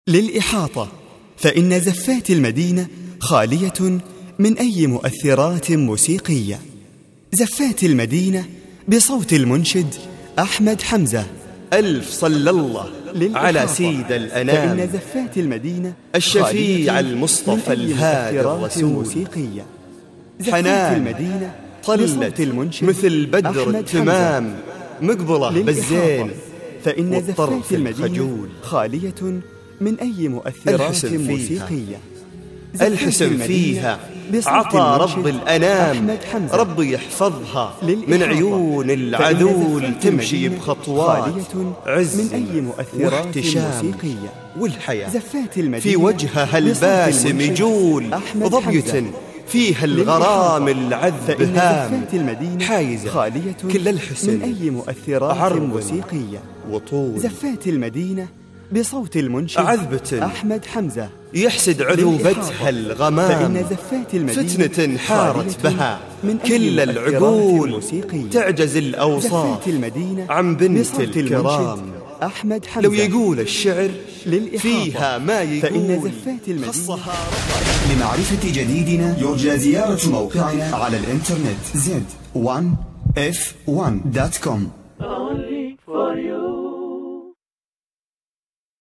للإحاطة، فإن زفات المدينة خالية من أي مؤثرات موسيقية. زفات المدينة بصوت المنشد أحمد حمزة. ألف صلى الله على سيد الأنام، فإن زفات المدينة الشفيع المصطفى الهادي الرسول، حنان المدينة طلت مثل بدر تمام، مقبلة بالزين فإن زفات المدينة خالية من أي مؤثرات موسيقية. الحسن فيها عطى رب الأنام، ربي يحفظها من عيون العذول، تمشي بخطوات عز من أي مؤثرات موسيقية. والحياة في وجهها الباسم يجول، ضبية فيها الغرام العذب هام، حايزة كل الحسن من أي مؤثرات موسيقية وطول. زفات المدينة بصوت المنشد عذبة أحمد حمزة. يحسد عذوبتها الغمام، فإن زفات المدينة فتنة حارت بها كل العقول، تعجز الأوصاف عن بنت الكرام. أحمد حمزة لو يقول الشعر فيها ما يقول، فإن زفات المدينة. لمعرفة جديدنا يرجى زيارة موقعنا على الإنترنت z1f1.com.